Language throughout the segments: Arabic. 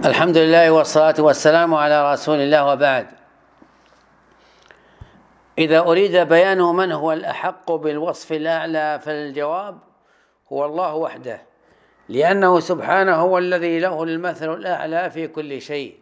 الحمد لله والصلاة والسلام على رسول الله، وبعد. إذا أريد بيان من هو الأحق بالوصف الأعلى فالجواب هو الله وحده، لأنه سبحانه هو الذي له المثل الأعلى في كل شيء.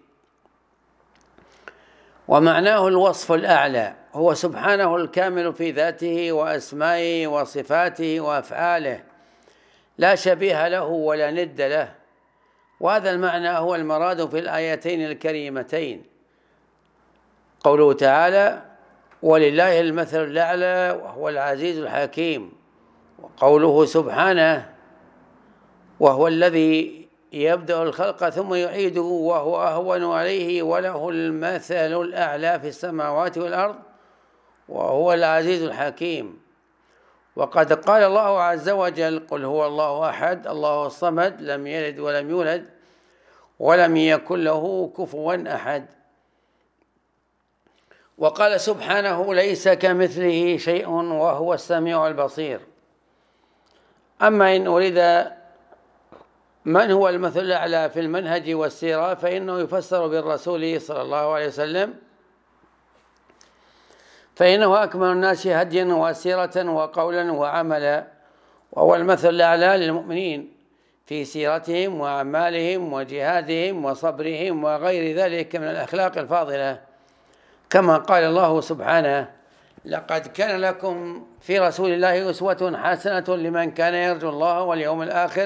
ومعناه الوصف الأعلى هو سبحانه الكامل في ذاته وأسمائه وصفاته وأفعاله، لا شبيه له ولا ند له. وهذا المعنى هو المراد في الآيتين الكريمتين، قوله تعالى: ولله المثل الأعلى وهو العزيز الحكيم، وقوله سبحانه: وهو الذي يبدأ الخلق ثم يعيده وهو أهون عليه وله المثل الأعلى في السماوات والأرض وهو العزيز الحكيم. وقد قال الله عز وجل: قل هو الله أحد الله الصمد لم يلد ولم يولد ولم يكن له كفوا أحد. وقال سبحانه: ليس كمثله شيء وهو السميع البصير. أما إن أريد من هو المثل الأعلى في المنهج والسيرة فإنه يفسر بالرسول صلى الله عليه وسلم، فإنه أكمل الناس هديا وسيرة وقولا وعملا، وهو المثل الأعلى للمؤمنين في سيرتهم وأعمالهم وجهادهم وصبرهم وغير ذلك من الأخلاق الفاضلة، كما قال الله سبحانه: لقد كان لكم في رسول الله أسوة حسنة لمن كان يرجو الله واليوم الآخر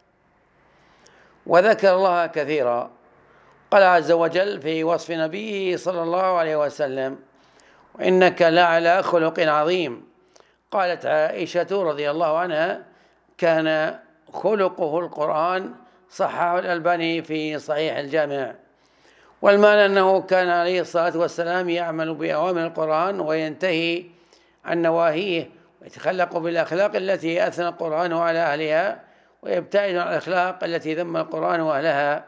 وذكر الله كثيرا. قال عز وجل في وصف نبيه صلى الله عليه وسلم: وإنك لعلى خلق عظيم. قالت عائشة رضي الله عنها: كان خلقه القرآن، صححه الألباني في صحيح الجامع. والمعنى أنه كان عليه الصلاة والسلام يعمل بأوامر القرآن وينتهي عن نواهيه، ويتخلق بالأخلاق التي أثنى القرآن على أهلها، ويبتعد عن الأخلاق التي ذم القرآن أهلها.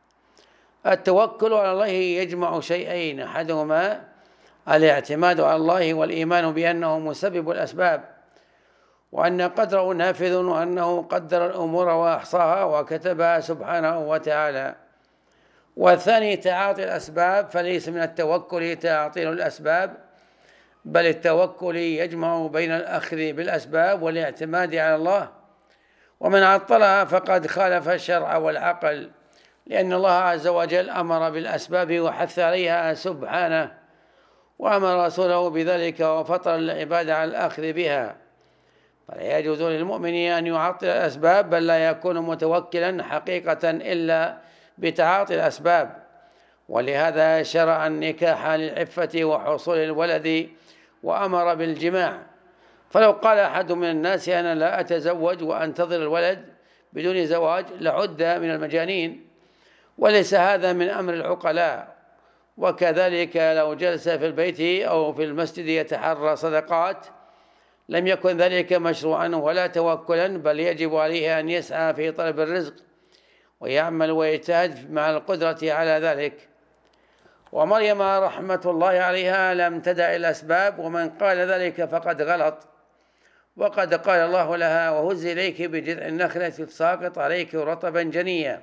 التوكل على الله يجمع شيئين: أحدهما الاعتماد على الله والإيمان بأنه مسبب الأسباب، وأن قدره نافذ، وأنه قدر الأمور وأحصاها وكتبها سبحانه وتعالى. والثاني تعاطي الأسباب، فليس من التوكل تعطيل الأسباب، بل التوكل يجمع بين الأخذ بالأسباب والاعتماد على الله. ومن عطلها فقد خالف الشرع والعقل، لأن الله عز وجل أمر بالأسباب وحث عليها سبحانه، وأمر رسوله بذلك وفطر العباد على الأخذ بها. فلا يجوز للمؤمن أن يعطل الأسباب، بل لا يكون متوكلا حقيقة إلا بتعاطي الأسباب. ولهذا شرع النكاح للعفة وحصول الولد، وأمر بالجماع. فلو قال أحد من الناس: أنا لا أتزوج وأنتظر الولد بدون زواج، لعد من المجانين، وليس هذا من أمر العقلاء. وكذلك لو جلس في البيت أو في المسجد يتحرى صدقات، لم يكن ذلك مشروعا ولا توكلا، بل يجب عليه أن يسعى في طلب الرزق ويعمل ويجتهد مع القدرة على ذلك. ومريم رحمة الله عليها لم تدع الأسباب، ومن قال ذلك فقد غلط. وقد قال الله لها: وهزي إليك بجذع النخلة تساقط عليك رطبا جنيا،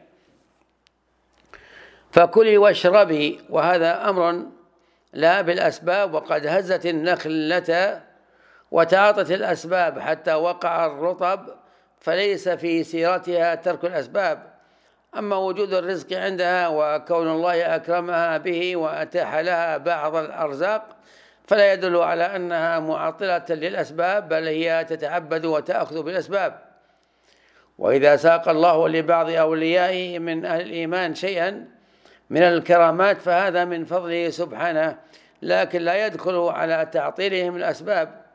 فكلي واشربي. وهذا أمر لا بالأسباب، وقد هزت النخلة وتعاطت الأسباب حتى وقع الرطب، فليس في سيرتها ترك الأسباب. أما وجود الرزق عندها وكون الله أكرمها به وأتاح لها بعض الأرزاق فلا يدل على أنها معطلة للأسباب، بل هي تتعبد وتأخذ بالأسباب. وإذا ساق الله لبعض أوليائه من أهل الإيمان شيئا من الكرامات فهذا من فضله سبحانه، لكن لا يدخل على تعطيلهم الأسباب.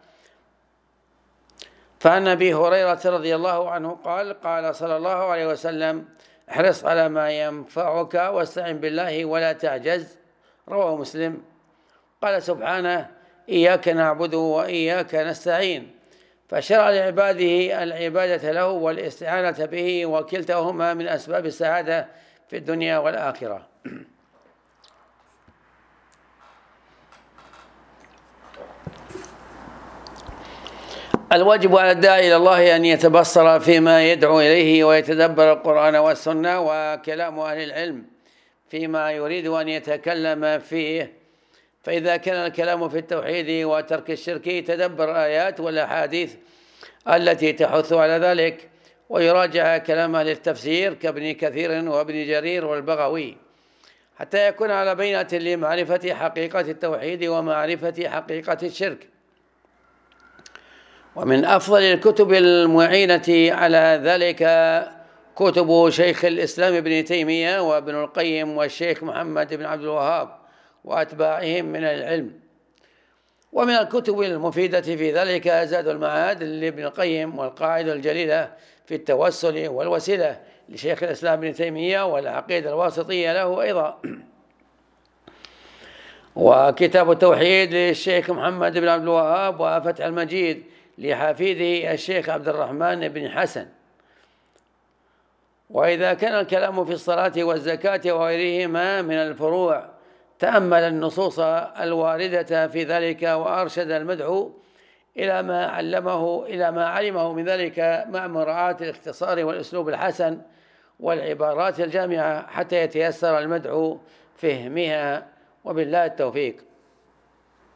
فعن أبي هريرة رضي الله عنه قال: قال صلى الله عليه وسلم: احرص على ما ينفعك واستعن بالله ولا تعجز. رواه مسلم. قال سبحانه: إياك نعبد وإياك نستعين، فشرع لعباده العبادة له والاستعانة به، وكلتاهما من أسباب السعادة في الدنيا والآخرة. الواجب على الداعي إلى الله أن يتبصر فيما يدعو إليه ويتدبر القرآن والسنة وكلام أهل العلم فيما يريد أن يتكلم فيه. فإذا كان الكلام في التوحيد وترك الشرك تدبر الآيات والأحاديث التي تحث على ذلك، ويراجع كلام أهل التفسير كابن كثير وابن جرير والبغوي، حتى يكون على بينة لمعرفة حقيقة التوحيد ومعرفة حقيقة الشرك. ومن أفضل الكتب المعينة على ذلك كتب شيخ الإسلام ابن تيمية وابن القيم والشيخ محمد بن عبد الوهاب وأتباعهم من العلم. ومن الكتب المفيدة في ذلك زاد المعاد لابن القيم، والقاعدة الجليلة في التوسل والوسيلة لشيخ الإسلام ابن تيمية، والعقيدة الواسطية له أيضا، وكتاب التوحيد للشيخ محمد بن عبد الوهاب، وفتح المجيد لحفيده الشيخ عبد الرحمن بن حسن. وإذا كان الكلام في الصلاة والزكاة وغيرهما من الفروع تأمل النصوص الواردة في ذلك، وأرشد المدعو إلى ما علمه من ذلك، مع مراعاة الاختصار والأسلوب الحسن والعبارات الجامعة، حتى يتيسر المدعو فهمها، وبالله التوفيق.